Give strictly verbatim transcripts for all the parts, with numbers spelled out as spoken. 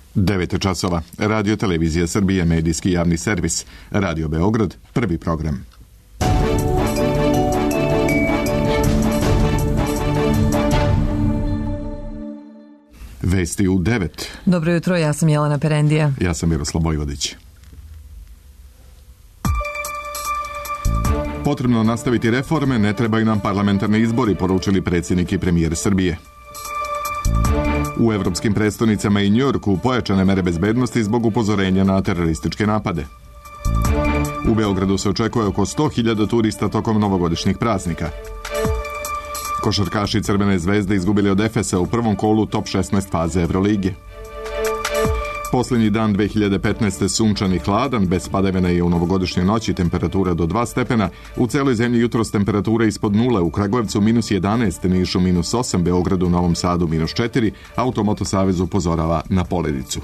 devet časova. Radio Televizija Srbije, medijski javni servis. Radio Beograd, prvi program. Vesti u devet. Dobro jutro, ja sam Jelena Perendija. Ja sam Miroslav Bojvodić. Potrebno nastaviti reforme, ne trebaju nam parlamentarni izbori, poručili predsjednik i premijer Srbije. U evropskim prestonicama i Njujorku pojačane mere bezbednosti zbog upozorenja na terorističke napade. U Beogradu se očekuje oko sto hiljada turista tokom novogodišnjih praznika. Košarkaši Crvene zvezde izgubili od Efesa u prvom kolu top šesnaest faze Evrolige. Posljednji dan dve hiljade petnaeste. sunčan i hladan, bez padavina i u novogodišnjoj noći temperatura do dva stepena. U celoj zemlji jutros temperatura ispod nule, u Kragujevcu minus jedanaest, Nišu minus osam, Beogradu, Novom Sadu minus četiri, Automoto Savez upozorava na poledicu.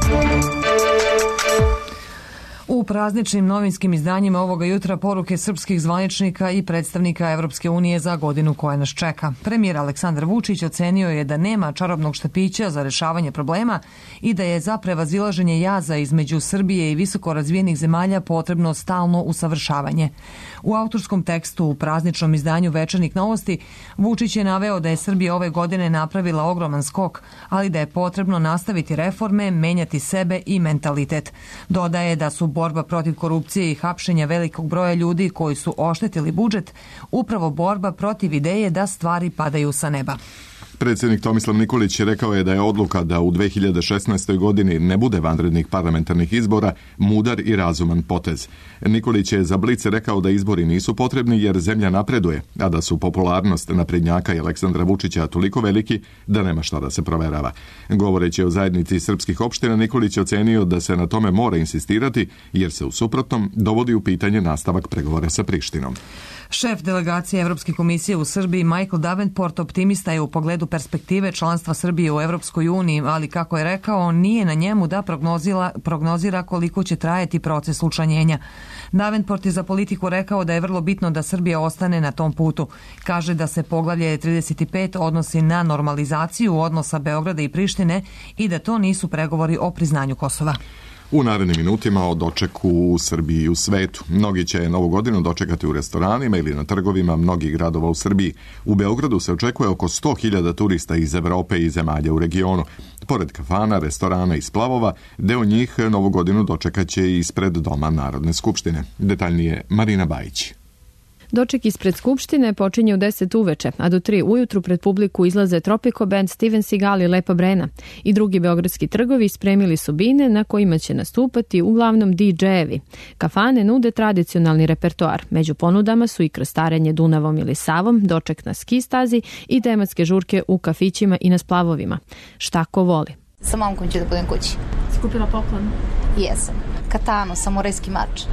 U prazničnim novinskim izdanjima ovoga jutra poruke srpskih zvaničnika i predstavnika Evropske unije za godinu koja nas čeka. Premijer Aleksandar Vučić ocenio je da nema čarobnog štapića za rešavanje problema i da je za prevazilaženje jaza između Srbije i visoko razvijenih zemalja potrebno stalno usavršavanje. U autorskom tekstu u prazničnom izdanju Večernjih novosti Vučić je naveo da je Srbija ove godine napravila ogroman skok, ali da je potrebno nastaviti reforme, menjati sebe i mentalitet. Dodaje da su borba protiv korupcije i hapšenja velikog broja ljudi koji su oštetili budžet upravo borba protiv ideje da stvari padaju sa neba. Predsjednik Tomislav Nikolić rekao je da je odluka da u dve hiljade šesnaestoj. godini ne bude vanrednih parlamentarnih izbora mudar i razuman potez. Nikolić je za Blic rekao da izbori nisu potrebni jer zemlja napreduje, a da su popularnost naprednjaka i Aleksandra Vučića toliko veliki da nema šta da se proverava. Govoreći o zajednici srpskih opština, Nikolić je ocenio da se na tome mora insistirati jer se u suprotnom dovodi u pitanje nastavak pregovora sa Prištinom. Šef delegacije Evropske komisije u Srbiji Michael Davenport optimista je u pogledu perspektive članstva Srbije u Evropskoj uniji, ali kako je rekao, nije na njemu da prognozira koliko će trajati proces učlanjenja. Davenport je za Politiku rekao da je vrlo bitno da Srbija ostane na tom putu. Kaže da se poglavlje trideset pet odnosi na normalizaciju odnosa Beograda i Prištine i da to nisu pregovori o priznanju Kosova. U narednim minutima o dočeku u Srbiji i u svetu. Mnogi će novu godinu dočekati u restoranima ili na trgovima mnogih gradova u Srbiji. U Beogradu se očekuje oko sto hiljada turista iz Evrope i zemalja u regionu. Pored kafana, restorana i splavova, deo njih novu godinu dočekaće i ispred Doma Narodne skupštine. Detaljnije Marina Bajić. Doček ispred Skupštine počinje u deset uveče, a do tri ujutru pred publiku izlaze Tropico Band, Steven Seagal i Lepa Brena. I drugi beogradski trgovi spremili su bine na kojima će nastupati uglavnom didžejevi. Kafane nude tradicionalni repertoar. Među ponudama su i krstarenje Dunavom ili Savom, doček na ski stazi i tematske žurke u kafićima i na splavovima. Šta ko voli? Sa momkom ću da budem kući. Skupila poklon? Jesam. Katanu, samurajski mač.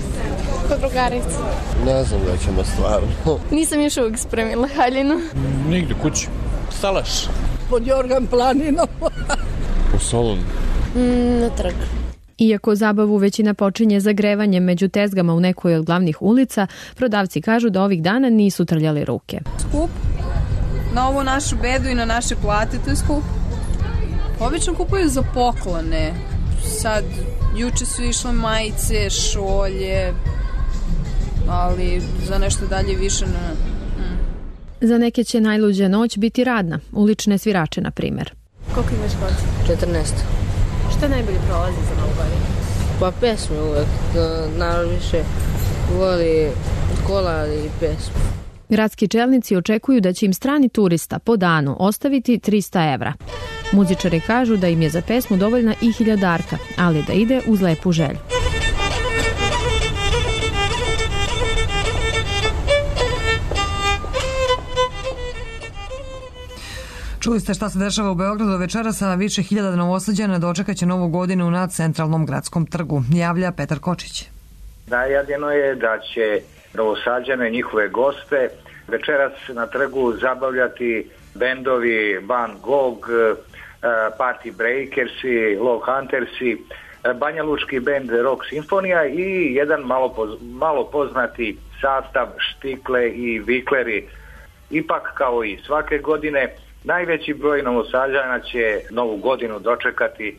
Kod drugarice. Ne znam da ćemo stvarno. Nisam još uvijek spremila haljinu. Nigde kući. Salaš. Pod Jorgan planinom. U Solun. Mm, na trg. Iako zabavu većina počinje zagrevanjem među tezgama u nekoj od glavnih ulica, prodavci kažu da ovih dana nisu trljali ruke. Skup. Na ovu našu bedu i na naše plate to je skup. Obično kupuju za poklone. Sad, juče su išle majice, šolje, ali za nešto dalje više ne. Mm. Za neke će najluđa noć biti radna, ulične svirače, na primjer. Koliko imaš godina? četrnaest. Šta najbolje prolazi za novu godinu? Pa pesme uvek, narod više voli kola i pesme. Gradski čelnici očekuju da će im strani turista po danu ostaviti trista evra. Muzičari kažu da im je za pesmu dovoljna i hiljadarka, ali da ide uz lepu želju. Čuli ste šta se dešava u Beogradu večeras, a više hiljada Novosađana dočekaće novu godinu na centralnom gradskom trgu. Javlja Petar Kočić. Najavljeno je da će Novosađane, njihove goste, večeras na trgu zabavljati bendovi Van Gogh, Party Breakersi, Low Huntersi, Banja Lučki bend Rock Simfonija i jedan malo, poz, malo poznati sastav Štikle i Vikleri. Ipak, kao i svake godine, najveći broj Novosađana će novu godinu dočekati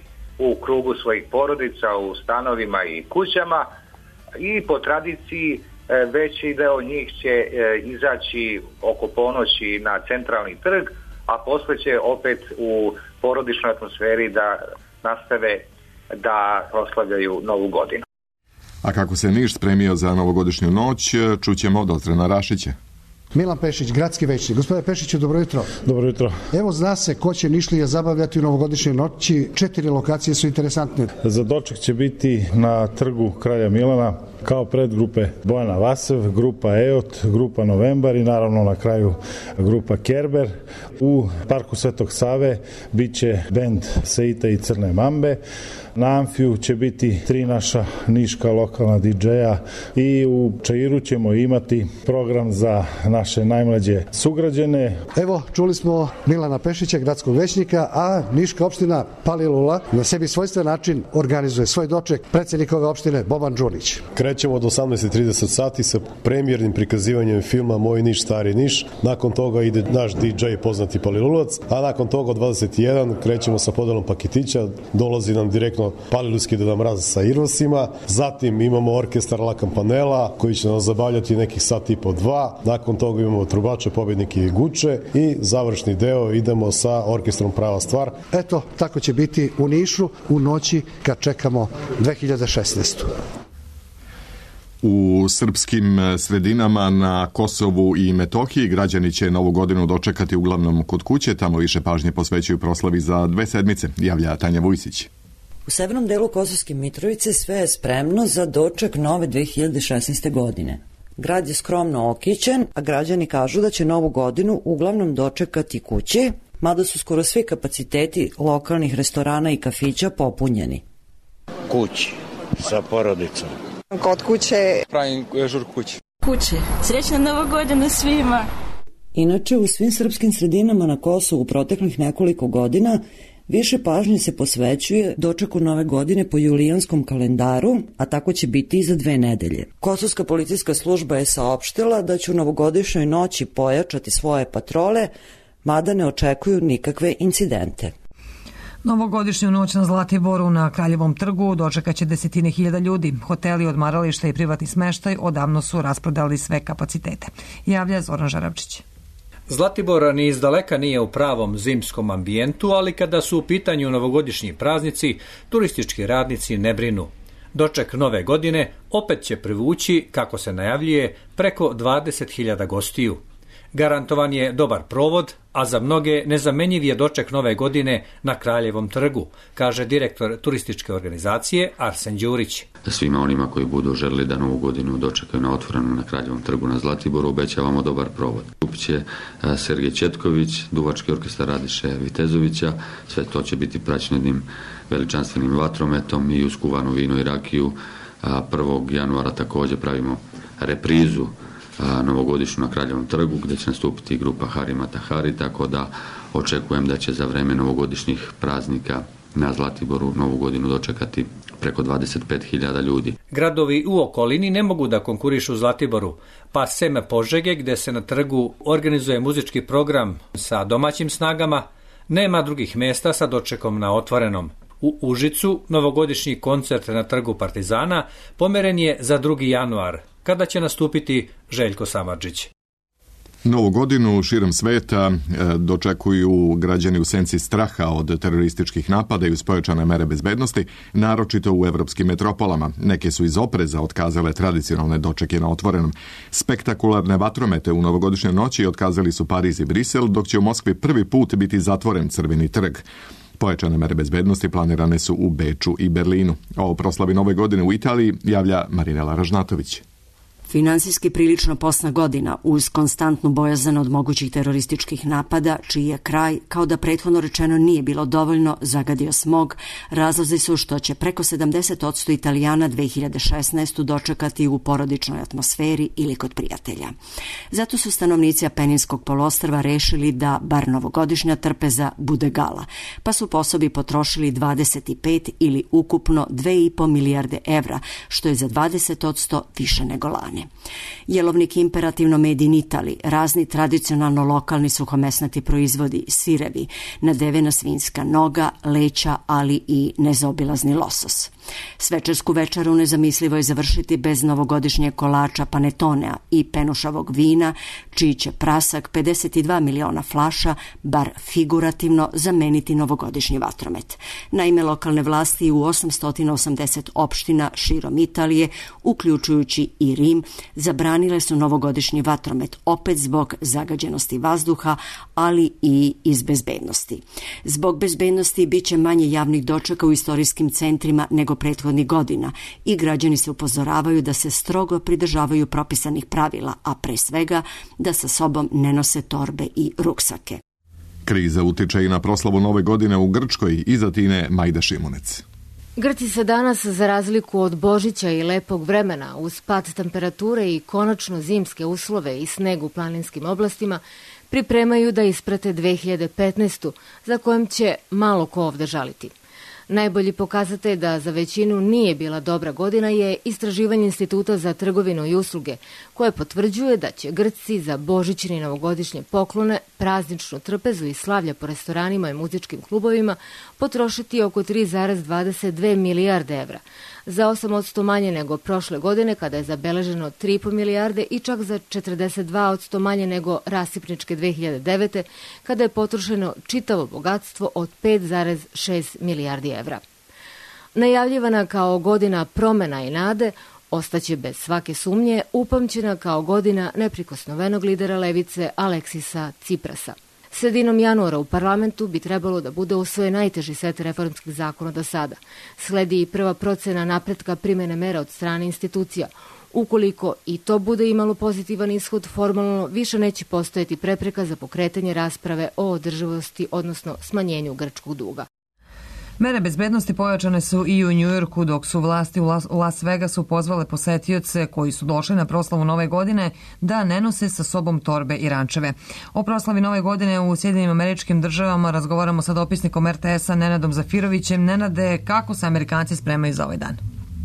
u krugu svojih porodica, u stanovima i kućama, i po tradiciji veći deo njih će izaći oko ponoći na centralni trg, a posle će opet u porodičnoj atmosferi da nastave da proslavljaju Novu godinu. A kako se Niš spremio za novogodišnju noć, čućemo od Ozrena Rašića. Milan Pešić, gradski većnik. Gospodine Pešiću, dobro jutro. Dobro jutro. Evo, zna se ko će Nišlije zabavljati u novogodišnjoj noći. Četiri lokacije su interesantne. Za doček će biti na trgu Kralja Milana kao predgrupe Bojana Vasev, grupa Eot, grupa Novembar i naravno na kraju grupa Kerber. U parku Svetog Save bit će bend Seita i Crne Mambe. Na Amfiju će biti tri naša niška lokalna didžeja i u Čairu ćemo imati program za naše najmlađe sugrađane. Evo, čuli smo Milana Pešića, gradskog većnika, a niška opština Palilula na sebi svojstven način organizuje svoj doček. Predsjednik ove opštine Boban Đunić. Krećemo od osamnaest i trideset sati sa premijernim prikazivanjem filma Moj Niš, stari Niš. Nakon toga ide naš didžej poznati Palilulac, a nakon toga od dvadeset jedan krećemo sa podelom paketića. Dolazi nam direktno Palilulski Deda Mraz sa Irvasima. Zatim imamo orkestar La Campanella koji će nas zabavljati nekih sat i po dva. Nakon toga imamo trubače, pobednike i guče i završni deo idemo sa orkestrom Prava stvar. Eto, tako će biti u Nišu u noći kad čekamo dve hiljade šesnaestu. U srpskim sredinama na Kosovu i Metohiji građani će Novu godinu dočekati uglavnom kod kuće, tamo više pažnje posvećuju proslavi za dve sedmice, javlja Tanja Vujsić. U severnom delu Kosovske Mitrovice sve je spremno za doček nove dve hiljade šesnaeste. godine. Grad je skromno okićen, a građani kažu da će Novu godinu uglavnom dočekati kući, mada su skoro svi kapaciteti lokalnih restorana i kafića popunjeni. Kući, sa porodicom. Kod kuće. Pravim žur kući. Kući. Srećna Nova godina svima. Inače, u svim srpskim sredinama na Kosovu u proteklih nekoliko godina više pažnje se posvećuje dočeku Nove godine po julijanskom kalendaru, a tako će biti i za dve nedelje. Kosovska policijska služba je saopštila da će u novogodišnjoj noći pojačati svoje patrole, mada ne očekuju nikakve incidente. Novogodišnju noć na Zlatiboru na Kraljevom trgu dočekaće desetine hiljada ljudi. Hoteli, odmarališta i privatni smeštaj odavno su rasprodali sve kapacitete. Javlja Zoran Žarabčić. Zlatibor ni izdaleka nije u pravom zimskom ambijentu, ali kada su u pitanju novogodišnji praznici, turistički radnici ne brinu. Doček Nove godine opet će privući, kako se najavljuje, preko dvadeset hiljada gostiju. Garantovan je dobar provod, a za mnoge nezamenjiv je doček Nove godine na Kraljevom trgu, kaže direktor turističke organizacije Arsen Đurić. Svima onima koji budu želeli da Novu godinu dočekaju na otvorenom na Kraljevom trgu na Zlatiboru obećavamo dobar provod. Će Sergej Četković, duvački orkestar Radiše Vitezovića, sve to će biti praćeno jednim veličanstvenim vatrometom i uskuvanu vino i rakiju. prvog januara također pravimo reprizu novogodišnju na Kraljevom trgu gdje će nastupiti grupa Hari Matahari, tako da očekujem da će za vreme novogodišnjih praznika na Zlatiboru Novu godinu dočekati preko dvadeset pet hiljada ljudi. Gradovi u okolini ne mogu da konkurišu Zlatiboru, pa sem Požege gdje se na trgu organizuje muzički program sa domaćim snagama, nema drugih mjesta sa dočekom na otvorenom. U Užicu novogodišnji koncert na trgu Partizana pomeren je za drugi januar, kada će nastupiti Željko Samardžić. Novu godinu širom sveta dočekuju građani u senci straha od terorističkih napada i uz pojačane mere bezbednosti, naročito u evropskim metropolama. Neke su iz opreza otkazale tradicionalne dočeke na otvorenom. Spektakularne vatromete u novogodišnjoj noći otkazali su Pariz i Brisel, dok će u Moskvi prvi put biti zatvoren Crveni trg. Pojačane mere bezbednosti planirane su u Beču i Berlinu. O proslavi Nove godine u Italiji javlja Marinela Ražnatović. Finansijski prilično posna godina uz konstantnu bojazan od mogućih terorističkih napada, čiji je kraj, kao da prethodno rečeno nije bilo dovoljno, zagadio smog, razlozi su što će preko sedamdeset posto Italijana dve hiljade šesnaestu. dočekati u porodičnoj atmosferi ili kod prijatelja. Zato su stanovnici Apeninskog poluostrva rešili da bar novogodišnja trpeza bude gala, pa su po osobi potrošili dvadeset pet ili ukupno dve i po milijarde evra, što je za dvadeset posto više nego lani. godine. Jelovnik imperativno made in Italy, razni tradicionalno lokalni suhomesnati proizvodi, sirevi, nadevena svinjska noga, leća, ali i nezaobilazni losos. Svečarsku večeru nezamislivo je završiti bez novogodišnjeg kolača panetonea i penušavog vina, čiji će prasak pedeset dva miliona flaša, bar figurativno, zameniti novogodišnji vatromet. Naime, lokalne vlasti u osamsto osamdeset opština širom Italije, uključujući i Rim, zabranile su novogodišnji vatromet, opet zbog zagađenosti vazduha, ali i iz bezbednosti. Zbog bezbednosti bit će manje javnih dočeka u istorijskim centrima nego prethodnih godina i građani se upozoravaju da se strogo pridržavaju propisanih pravila, a pre svega da sa sobom ne nose torbe i ruksake. Kriza utiče i na proslavu Nove godine u Grčkoj, iza Tine Majda Šimunec. Grci se danas, za razliku od Božića i lepog vremena, uz pad temperature i konačno zimske uslove i sneg u planinskim oblastima, pripremaju da isprate dve hiljade petnaestu. za kojom će malo ko ovde žaliti. Najbolji pokazatelj da za većinu nije bila dobra godina je istraživanje Instituta za trgovinu i usluge, koje potvrđuje da će Grci za božićne i novogodišnje poklone, prazničnu trpezu i slavlja po restoranima i muzičkim klubovima potrošiti oko tri zarez dvadeset dve milijarde evra, za osam posto manje nego prošle godine kada je zabeleženo tri i po milijarde i čak za četrdeset dva posto manje nego rasipničke dve hiljade devete. kada je potrošeno čitavo bogatstvo od pet zarez šest milijardi evra. Najavljivana kao godina promena i nade, ostaće bez svake sumnje upamćena kao godina neprikosnovenog lidera levice Aleksisa Ciprasa. Sredinom januara u parlamentu bi trebalo da bude usvojen najteži set reformskih zakona do sada. Sledi i prva procena napretka primjene mera od strane institucija. Ukoliko i to bude imalo pozitivan ishod, formalno više neće postojati prepreka za pokretanje rasprave o održivosti, odnosno smanjenju grčkog duga. Mere bezbednosti pojačane su i u Njujorku, dok su vlasti u Las Vegasu pozvale posetioce koji su došli na proslavu Nove godine da ne nose sa sobom torbe i rančeve. O proslavi Nove godine u Sjedinjenim Američkim Državama razgovaramo sa dopisnikom er te es-a Nenadom Zafirovićem. Nenade, kako se Amerikanci spremaju za ovaj dan?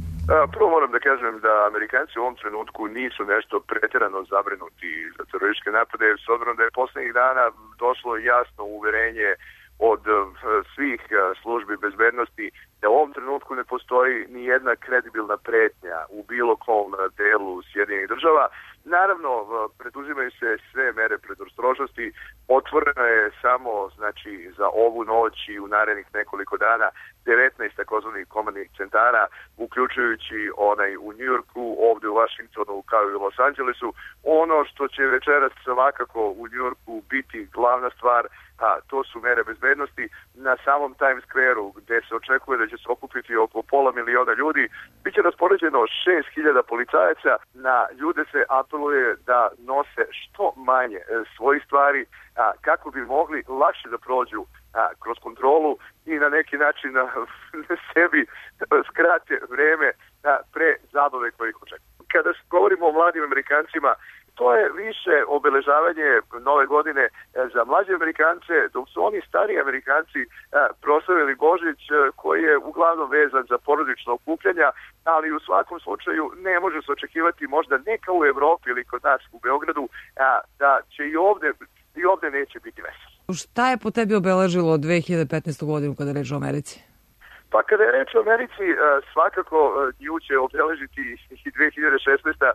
Prvo moram da kažem da Amerikanci u ovom trenutku nisu nešto pretjerano zabrinuti za terorističke napade, s obzirom da je poslednjih dana došlo jasno uverenje od svih službi bezbednosti da u ovom trenutku ne postoji ni jedna kredibilna pretnja u bilo kom delu Sjedinjenih Država. Naravno, preduzimaju se sve mere predostrožnosti. Otvoreno je samo, znači, za ovu noć i u narednih nekoliko dana devetnaest takozvanih komandnih centara, uključujući onaj u Njujorku, ovde u Vašingtonu kao i u Los Angelesu. Ono što će večeras svakako u Njujorku biti glavna stvar, a to su mere bezbednosti na samom Times Square-u, gde se očekuje da će se okupiti oko pola miliona ljudi. Biće raspoređeno šest hiljada policajaca. Na ljude se apeluje da nose što manje svojih stvari, a, kako bi mogli lakše da prođu a, kroz kontrolu i na neki način a, sebi skrate vreme a, pre zabave koje ih očekuju. Kada govorimo o mladim Amerikancima, to je više obeležavanje Nove godine za mlađe Amerikance, dok su oni stariji Amerikanci proslavili Božić, koji je uglavnom vezan za porodično okupljanja, ali u svakom slučaju ne može se očekivati, možda ne kao u Evropi ili kod nas u Beogradu, da će i ovde, i ovde neće biti veselo. Šta je po tebi obeležilo dve hiljade petnaestu. godinu kada je reč o Americi? Pa kada je reč o Americi, svakako nju će obeležiti i dve hiljade šesnaesta.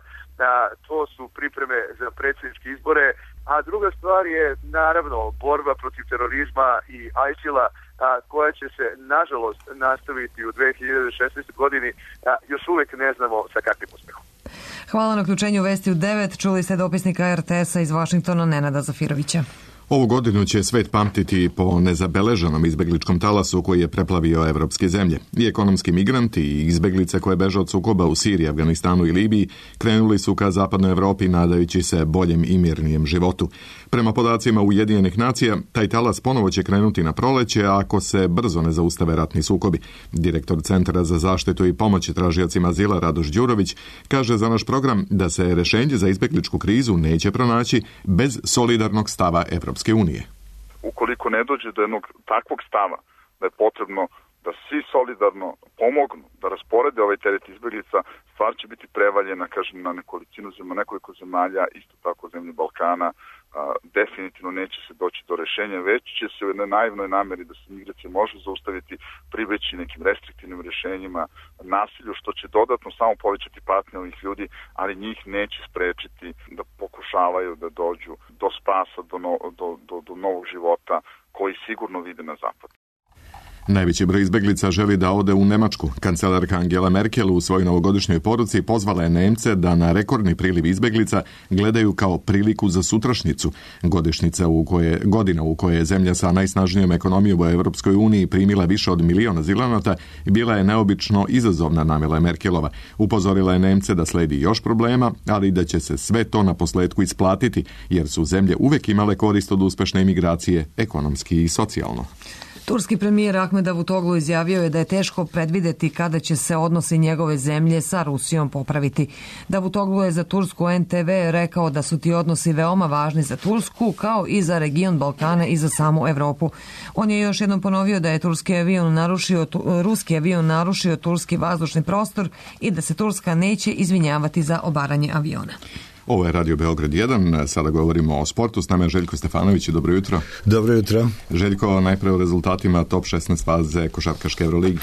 To su pripreme za predsjedničke izbore, a druga stvar je naravno borba protiv terorizma i ajsila, koja će se nažalost nastaviti u dve hiljade šesnaestoj. godini. Još uvek ne znamo sa kakvim uspehom. Hvala na uključenju Vesti u devet. Čuli ste dopisnika er te es-a iz Vašingtona Nenada Zafirovića. Ovu godinu će svet pamtiti po nezabeleženom izbegličkom talasu koji je preplavio evropske zemlje. I ekonomski migranti i izbeglice koje beže od sukoba u Siriji, Afganistanu i Libiji krenuli su ka zapadnoj Evropi nadajući se boljem i mirnijem životu. Prema podacima Ujedinjenih nacija, taj talas ponovo će krenuti na proleće ako se brzo ne zaustave ratni sukobi. Direktor Centra za zaštitu i pomoć tražiocima azila Radoš Đurović kaže za naš program da se rešenje za izbegličku krizu neće pronaći bez solidarnog stava Evropske unije. Ukoliko ne dođe do jednog takvog stava da je potrebno da svi solidarno pomognu, da rasporede ovaj teret izbjeglica, stvar će biti prevaljena, kažem, na nekolicinu zemalja, nekoliko zemalja, isto tako zemlje Balkana. A, definitivno neće se doći do rešenja, već će se u jednoj naivnoj nameri da se migracije može zaustaviti pribeći nekim restriktivnim rešenjima, nasilju, što će dodatno samo povećati patnje ovih ljudi, ali njih neće sprečiti da pokušavaju da dođu do spasa, do, no, do, do, do novog života koji sigurno vide na zapadu. Najveći broj izbeglica želi da ode u Nemačku. Kancelarka Angela Merkel u svojoj novogodišnjoj poruci pozvala je Nemce da na rekordni priliv izbeglica gledaju kao priliku za sutrašnjicu. Godišnjica u koje, godina u kojoj je zemlja sa najsnažnijom ekonomijom u Europskoj uniji primila više od miliona azilanata bila je neobično izazovna, navela je Merkelova. Upozorila je Nemce da sledi još problema, ali da će se sve to na posledku isplatiti, jer su zemlje uvek imale korist od uspešne imigracije, ekonomski i socijalno. Turski premijer Ahmed Davutoglu izjavio je da je teško predvideti kada će se odnosi njegove zemlje sa Rusijom popraviti. Davutoglu je za tursku en te ve rekao da su ti odnosi veoma važni za Tursku, kao i za region Balkana i za samu Evropu. On je još jednom ponovio da je turski avion narušio, ruski avion narušio turski vazdušni prostor i da se Turska neće izvinjavati za obaranje aviona. Ovo je Radio Beograd jedan, sada govorimo o sportu, s nama je Željko Stefanović, dobro jutro. Dobro jutro. Željko, najpre o rezultatima top šesnaest faze košarkaške Euroligi.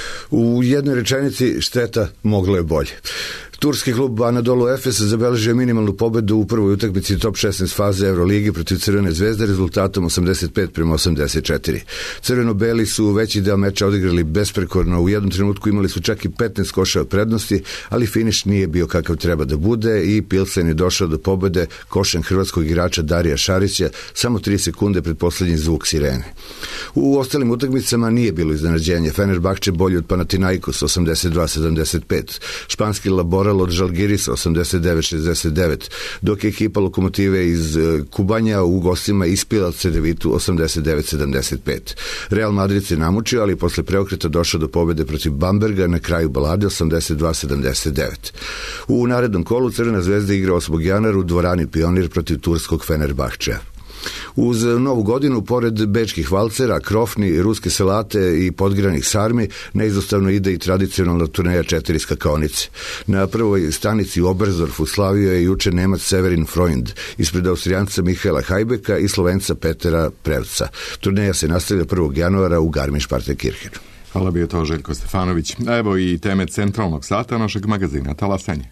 U jednoj rečenici šteta moglo je bolje. Turski klub Anadolu Efes zabeležio minimalnu pobedu u prvoj utakmici top šesnaest faze Euroligi protiv Crvene zvezde rezultatom osamdeset pet prema osamdeset četiri. Crveno-beli su veći deo meča odigrali besprekorno, u jednom trenutku imali su čak i petnaest koša od prednosti, ali finiš nije bio kakav treba da bude i Pilsen je došao do pobede košem hrvatskog igrača Darija Šarića samo tri sekunde pred poslednji zvuk sirene. U ostalim utakmicama nije bilo iznenađenje. Fenerbahče bolji od Panathinaikos osamdeset dva sedamdeset pet, španski Laboral od Žalgirisa osamdeset devet šezdeset devet, dok je ekipa Lokomotive iz Kubanja u gostima ispila Cedevitu osamdeset devet sedamdeset pet. Real Madrid se namučio, ali posle preokreta došao do pobede protiv Bamberga na kraju balade osamdeset dva sedamdeset devet. U narednom kolu Crvena zvezda igra osmog januara u dvorani Pionir protiv turskog Fenerbahčea. Uz novu godinu, pored bečkih valcera, krofni, ruske salate i podgranih sarmi, neizostavno ide i tradicionalna turneja četiri skakaonice. Na prvoj stanici u Oberstdorfu slavio je juče Nemac Severin Freund, ispred Austrijanca Mihaela Hajbeka i Slovenca Petera Prevca. Turneja se nastavlja prvog januara u Garmisch-Partenkirchenu. Hvala, bio to Željko Stefanović. Evo i teme centralnog sata našeg magazina Talasanje.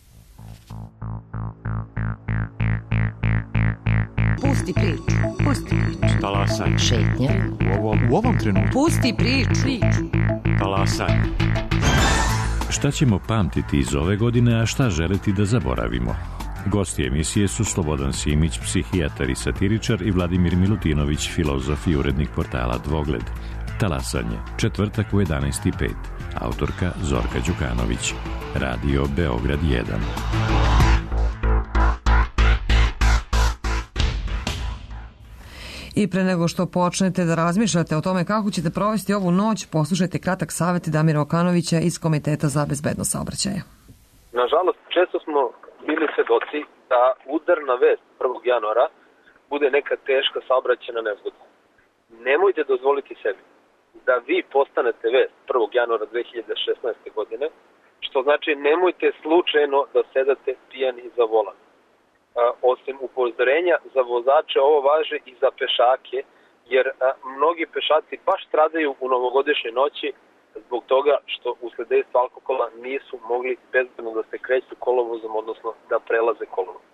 Pusti priču, pusti priču. Talasanje. Šetnja. U ovom, u ovom trenutku. Pusti priču. Talasanje. Šta ćemo pamtiti iz ove godine, a šta želiti da zaboravimo? Gosti emisije su Slobodan Simić, psihijatar i satiričar, i Vladimir Milutinović, filozof i urednik portala Dvogled. Talasanje, četvrtak u jedanaest i pet. Autorka Zorka Đukanović. Radio Beograd jedan. I pre nego što počnete da razmišljate o tome kako ćete provesti ovu noć, poslušajte kratak savjet Damira Okanovića iz Komiteta za bezbednost saobraćaja. Nažalost, često smo bili svedoci da udarna vest prvog januara bude neka teška saobraćajna nezgoda. Nemojte dozvoliti sebi da vi postanete vest prvog januara dve hiljade šesnaeste. godine, što znači nemojte slučajno da sedate pijani za volan. Osim upozorenja za vozače, ovo važe i za pešake, jer a, mnogi pešaci baš stradaju u novogodišnjoj noći zbog toga što usled dejstva alkohola nisu mogli bezbedno da se kreću kolovozom, odnosno da prelaze kolovoz.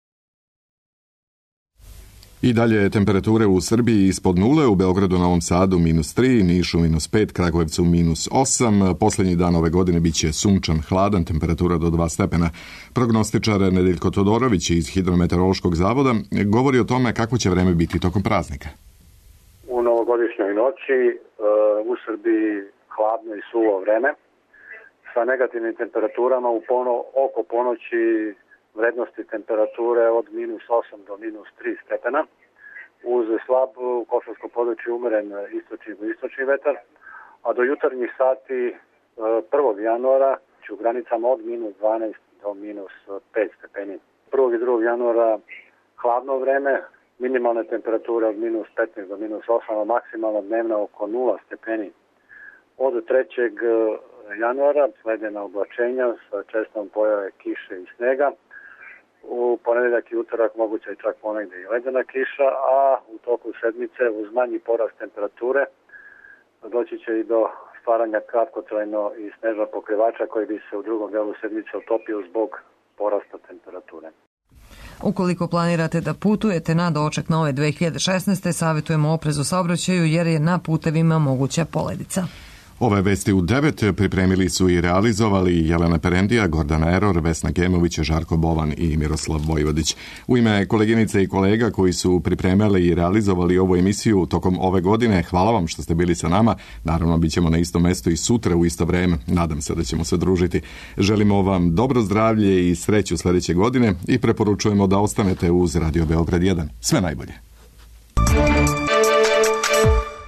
I dalje temperature u Srbiji ispod nule, u Beogradu, Novom Sadu minus tri, Nišu minus pet, Kragujevcu minus osam. Poslednji dan ove godine biće sunčan, hladan, temperatura do dva stepena. Prognostičar Nedeljko Todorović iz Hidrometeorološkog zavoda govori o tome kako će vreme biti tokom praznika. U novogodišnjoj noći u Srbiji hladno i suvo vreme sa negativnim temperaturama u pono, oko ponoći vrednosti temperature od minus osam do minus tri stepena, uz slab u Kosovskom području umeren istočni i istočni vetar, a do jutarnjih sati prvog januara će u granicama od minus dvanaest do minus pet stepeni. prvog i drugog januara hladno vreme, minimalne temperature od minus petnaest do minus osam, a maksimalna dnevna oko nula stepeni. Od trećeg januara sledena oblačenja sa čestom pojave kiše i snega. U ponedeljak i utorak moguća je čak ponegde i ledena kiša, a u toku sedmice uz manji porast temperature doći će i do stvaranja kratkotrajno i snežnog pokrivača koji bi se u drugom delu sedmice otopio zbog porasta temperature. Ukoliko planirate da putujete na doček nove dve hiljade šesnaeste. savjetujemo oprez u saobraćaju jer je na putevima moguća poledica. Ove vesti u devet pripremili su i realizovali Jelena Perendija, Gordana Eror, Vesna Gemović, Žarko Bovan i Miroslav Vojvodić. U ime koleginice i kolega koji su pripremali i realizovali ovu emisiju tokom ove godine, hvala vam što ste bili sa nama. Naravno, bit ćemo na istom mestu i sutra u isto vreme. Nadam se da ćemo se družiti. Želimo vam dobro zdravlje i sreću sljedeće godine i preporučujemo da ostanete uz Radio Beograd jedan. Sve najbolje.